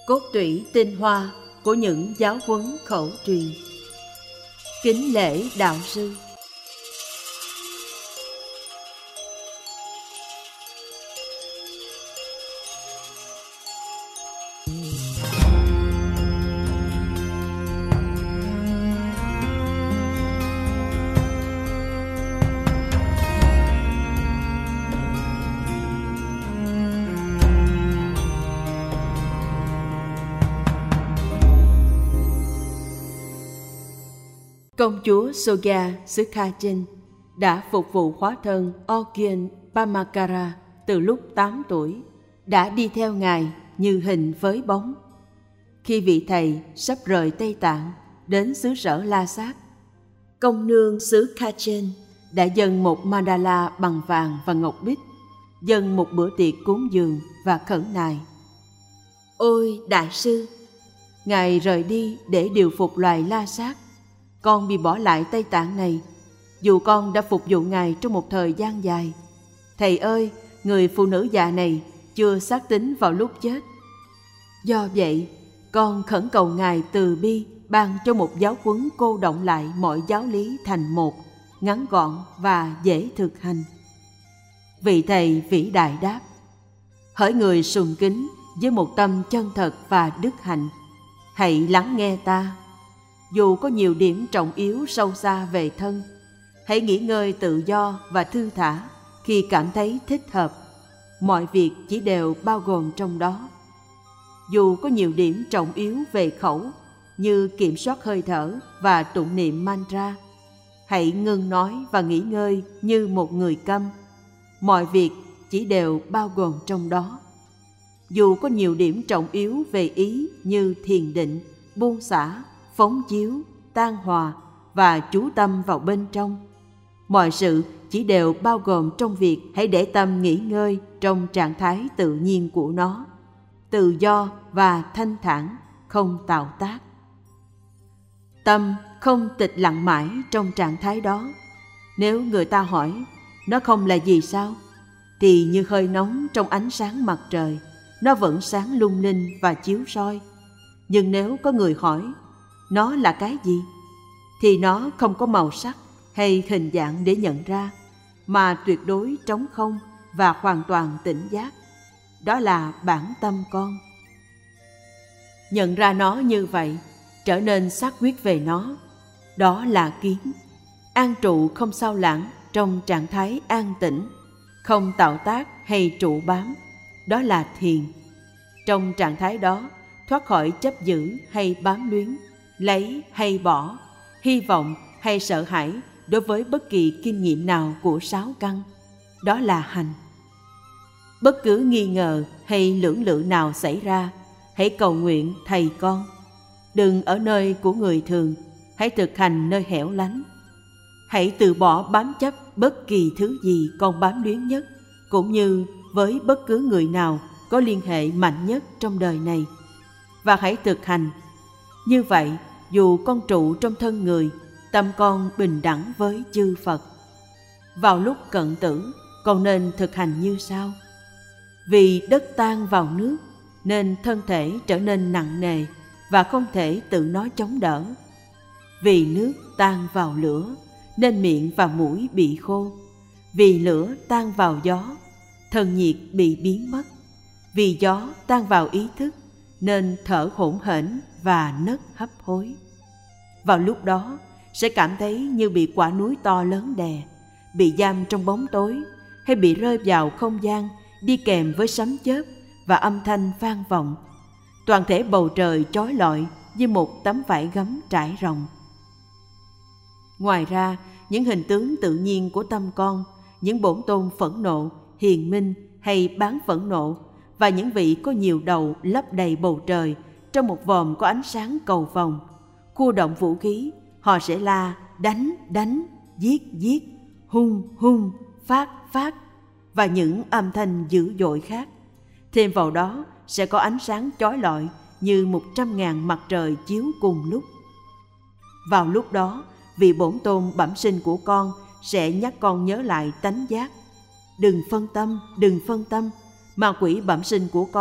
cốt tủy tinh hoa của những giáo huấn khẩu truyền. Kính lễ đạo sư. Công chúa Soga xứ Kachin đã phục vụ hóa thân Ogyen Pamakara từ lúc 8 tuổi, đã đi theo ngài như hình với bóng. Khi vị thầy sắp rời Tây Tạng đến xứ sở La Sát, công nương xứ Kachin đã dâng một mandala bằng vàng và ngọc bích, dâng một bữa tiệc cúng dường và khẩn nài: Ôi đại sư, ngài rời đi để điều phục loài La Sát. Con bị bỏ lại Tây Tạng này, dù con đã phục vụ ngài trong một thời gian dài. Thầy ơi, người phụ nữ già này chưa xác tín vào lúc chết. Do vậy, con khẩn cầu ngài từ bi ban cho một giáo huấn cô đọng lại mọi giáo lý thành một, ngắn gọn và dễ thực hành. Vị thầy vĩ đại đáp: Hỡi người sùng kính với một tâm chân thật và đức hạnh, hãy lắng nghe ta. Dù có nhiều điểm trọng yếu sâu xa về thân, hãy nghỉ ngơi tự do và thư thả khi cảm thấy thích hợp. Mọi việc chỉ đều bao gồm trong đó. Dù có nhiều điểm trọng yếu về khẩu, như kiểm soát hơi thở và tụng niệm mantra, hãy ngưng nói và nghỉ ngơi như một người câm. Mọi việc chỉ đều bao gồm trong đó. Dù có nhiều điểm trọng yếu về ý như thiền định, buông xả, phóng chiếu, tan hòa và chú tâm vào bên trong, mọi sự chỉ đều bao gồm trong việc hãy để tâm nghỉ ngơi trong trạng thái tự nhiên của nó, tự do và thanh thản, không tạo tác. Tâm không tịch lặng mãi trong trạng thái đó. Nếu người ta hỏi nó không là gì sao, thì như hơi nóng trong ánh sáng mặt trời, nó vẫn sáng lung linh và chiếu soi. Nhưng nếu có người hỏi nó là cái gì, thì nó không có màu sắc hay hình dạng để nhận ra, mà tuyệt đối trống không và hoàn toàn tỉnh giác. Đó là bản tâm con. Nhận ra nó như vậy, trở nên xác quyết về nó, đó là kiến. An trụ không sao lãng trong trạng thái an tĩnh, không tạo tác hay trụ bám, đó là thiền. Trong trạng thái đó, thoát khỏi chấp giữ hay bám luyến, lấy hay bỏ, hy vọng hay sợ hãi đối với bất kỳ kinh nghiệm nào của sáu căn, đó là hành. Bất cứ nghi ngờ hay lưỡng lự nào xảy ra, hãy cầu nguyện thầy con. Đừng ở nơi của người thường, hãy thực hành nơi hẻo lánh. Hãy từ bỏ bám chấp bất kỳ thứ gì con bám luyến nhất, cũng như với bất cứ người nào có liên hệ mạnh nhất trong đời này. Và hãy thực hành. Như vậy, dù con trụ trong thân người, tâm con bình đẳng với chư Phật. Vào lúc cận tử, con nên thực hành như sau. Vì đất tan vào nước, nên thân thể trở nên nặng nề và không thể tự nó chống đỡ. Vì nước tan vào lửa, nên miệng và mũi bị khô. Vì lửa tan vào gió, thân nhiệt bị biến mất. Vì gió tan vào ý thức, nên thở hổn hển và nấc hấp hối. Vào lúc đó, sẽ cảm thấy như bị quả núi to lớn đè, bị giam trong bóng tối, hay bị rơi vào không gian đi kèm với sấm chớp và âm thanh vang vọng. Toàn thể bầu trời chói lọi như một tấm vải gấm trải rộng. Ngoài ra, những hình tướng tự nhiên của tâm con, những bổn tôn phẫn nộ, hiền minh hay bán phẫn nộ, và những vị có nhiều đầu lấp đầy bầu trời trong một vòm có ánh sáng cầu vồng, khu động vũ khí, họ sẽ la đánh đánh, giết giết, hung hung, phát phát và những âm thanh dữ dội khác. Thêm vào đó sẽ có ánh sáng chói lọi như 100.000 mặt trời chiếu cùng lúc. Vào lúc đó, vị bổn tôn bẩm sinh của con sẽ nhắc con nhớ lại tánh giác. Đừng phân tâm, ma quỷ bẩm sinh của con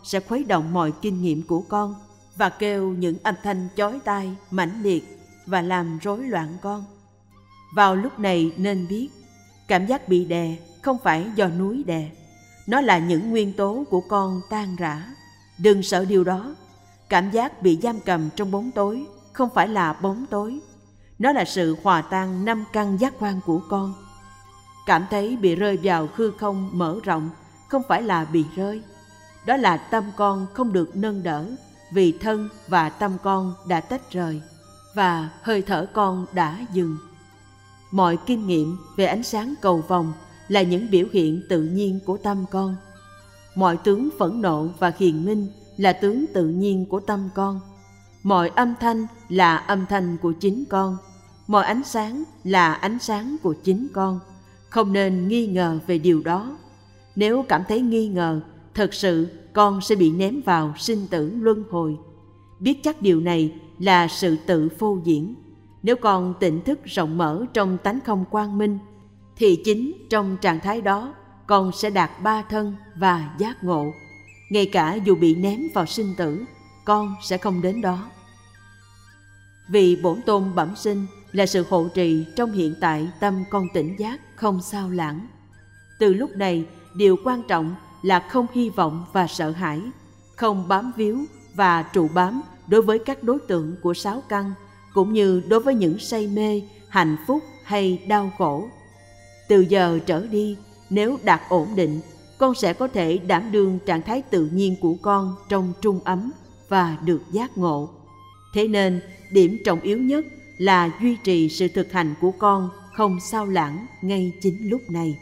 sẽ khuấy động mọi kinh nghiệm của con và kêu những âm thanh chói tai, mãnh liệt và làm rối loạn con. Vào lúc này nên biết, cảm giác bị đè không phải do núi đè. Nó là những nguyên tố của con tan rã. Đừng sợ điều đó. Cảm giác bị giam cầm trong bóng tối không phải là bóng tối. Nó là sự hòa tan 5 căn giác quan của con. Cảm thấy bị rơi vào hư không mở rộng không phải là bị rơi. Đó là tâm con không được nâng đỡ vì thân và tâm con đã tách rời và hơi thở con đã dừng. Mọi kinh nghiệm về ánh sáng cầu vồng là những biểu hiện tự nhiên của tâm con. Mọi tướng phẫn nộ và hiền minh là tướng tự nhiên của tâm con. Mọi âm thanh là âm thanh của chính con. Mọi ánh sáng là ánh sáng của chính con. Không nên nghi ngờ về điều đó. Nếu cảm thấy nghi ngờ, thật sự con sẽ bị ném vào sinh tử luân hồi. Biết chắc điều này là sự tự phô diễn. Nếu con tỉnh thức rộng mở trong tánh không quang minh, thì chính trong trạng thái đó con sẽ đạt 3 thân và giác ngộ. Ngay cả dù bị ném vào sinh tử, con sẽ không đến đó. Vì bổn tôn bẩm sinh là sự hộ trì trong hiện tại tâm con tỉnh giác không sao lãng. Từ lúc này, điều quan trọng là không hy vọng và sợ hãi, không bám víu và trụ bám đối với các đối tượng của 6 căn, cũng như đối với những say mê, hạnh phúc hay đau khổ. Từ giờ trở đi, nếu đạt ổn định, con sẽ có thể đảm đương trạng thái tự nhiên của con trong trung ấm và được giác ngộ. Thế nên, điểm trọng yếu nhất là duy trì sự thực hành của con không sao lãng ngay chính lúc này.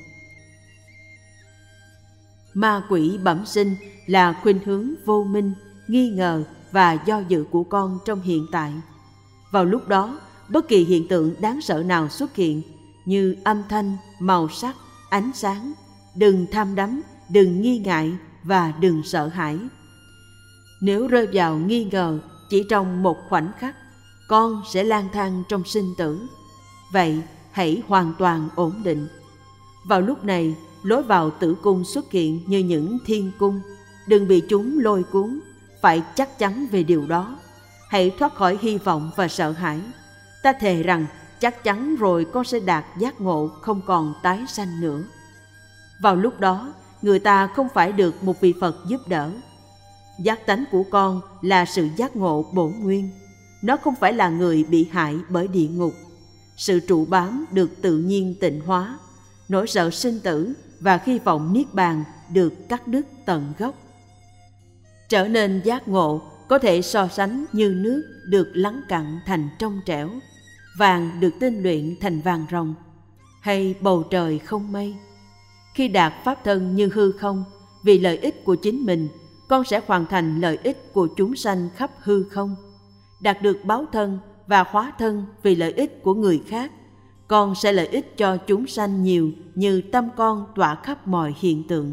Ma quỷ bẩm sinh là khuynh hướng vô minh, nghi ngờ và do dự của con trong hiện tại. Vào lúc đó, bất kỳ hiện tượng đáng sợ nào xuất hiện như âm thanh, màu sắc, ánh sáng, đừng tham đắm, đừng nghi ngại và đừng sợ hãi. Nếu rơi vào nghi ngờ chỉ trong một khoảnh khắc, con sẽ lang thang trong sinh tử. Vậy hãy hoàn toàn ổn định. Vào lúc này, lối vào tử cung xuất hiện như những thiên cung. Đừng bị chúng lôi cuốn, phải chắc chắn về điều đó. Hãy thoát khỏi hy vọng và sợ hãi. Ta thề rằng chắc chắn rồi con sẽ đạt giác ngộ không còn tái sanh nữa. Vào lúc đó, người ta không phải được một vị Phật giúp đỡ. Giác tánh của con là sự giác ngộ bổn nguyên. Nó không phải là người bị hại bởi địa ngục. Sự trụ bám được tự nhiên tịnh hóa. Nỗi sợ sinh tử và hy vọng niết bàn được cắt đứt tận gốc. Trở nên giác ngộ có thể so sánh như nước được lắng cặn thành trong trẻo, vàng được tinh luyện thành vàng ròng, hay bầu trời không mây. Khi đạt pháp thân như hư không, vì lợi ích của chính mình, con sẽ hoàn thành lợi ích của chúng sanh khắp hư không. Đạt được báo thân và hóa thân vì lợi ích của người khác, con sẽ lợi ích cho chúng sanh nhiều như tâm con tỏa khắp mọi hiện tượng.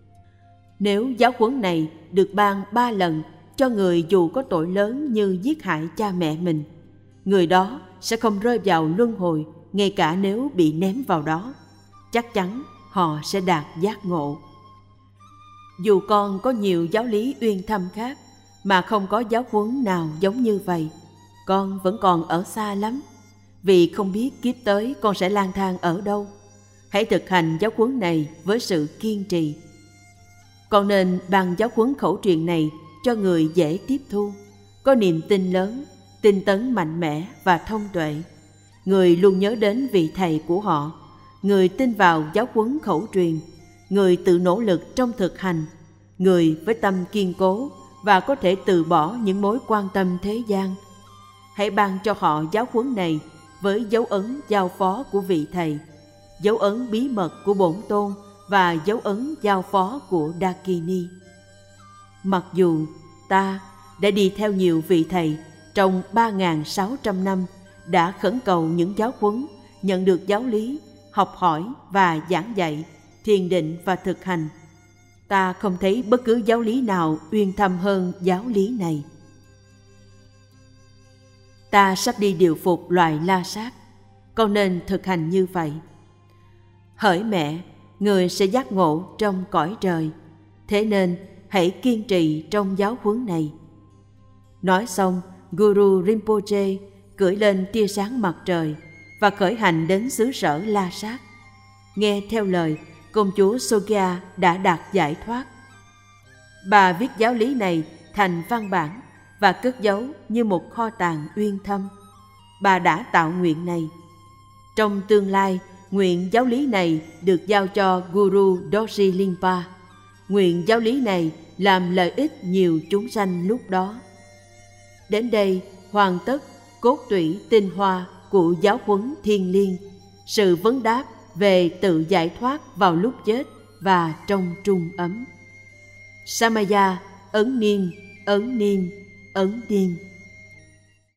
Nếu giáo huấn này được ban 3 lần cho người dù có tội lớn như giết hại cha mẹ mình, người đó sẽ không rơi vào luân hồi ngay cả nếu bị ném vào đó. Chắc chắn họ sẽ đạt giác ngộ. Dù con có nhiều giáo lý uyên thâm khác mà không có giáo huấn nào giống như vậy, con vẫn còn ở xa lắm, vì không biết kiếp tới con sẽ lang thang ở đâu. Hãy thực hành giáo huấn này với sự kiên trì. Con nên ban giáo huấn khẩu truyền này cho người dễ tiếp thu, có niềm tin lớn, tinh tấn mạnh mẽ và thông tuệ. Người luôn nhớ đến vị thầy của họ, người tin vào giáo huấn khẩu truyền, người tự nỗ lực trong thực hành, người với tâm kiên cố và có thể từ bỏ những mối quan tâm thế gian. Hãy ban cho họ giáo huấn này với dấu ấn giao phó của vị thầy, dấu ấn bí mật của Bổn Tôn và dấu ấn giao phó của Dakini. Mặc dù ta đã đi theo nhiều vị thầy trong 3.600 năm, đã khẩn cầu những giáo huấn, nhận được giáo lý, học hỏi và giảng dạy, thiền định và thực hành, ta không thấy bất cứ giáo lý nào uyên thâm hơn giáo lý này. Ta sắp đi điều phục loài la sát, con nên thực hành như vậy. Hỡi mẹ, người sẽ giác ngộ trong cõi trời. Thế nên, hãy kiên trì trong giáo huấn này. Nói xong, Guru Rinpoche cưỡi lên tia sáng mặt trời và khởi hành đến xứ sở La Sát. Nghe theo lời, công chúa Sogya đã đạt giải thoát. Bà viết giáo lý này thành văn bản và cất giấu như một kho tàng uyên thâm. Bà đã tạo nguyện này. Trong tương lai, nguyện giáo lý này được giao cho Guru Dorji Limpa. Nguyện giáo lý này làm lợi ích nhiều chúng sanh lúc đó. Đến đây hoàn tất cốt tủy tinh hoa của giáo huấn thiêng liêng, sự vấn đáp về tự giải thoát vào lúc chết và trong trung ấm. Samaya ấn niêm, ấn niêm, ấn niêm.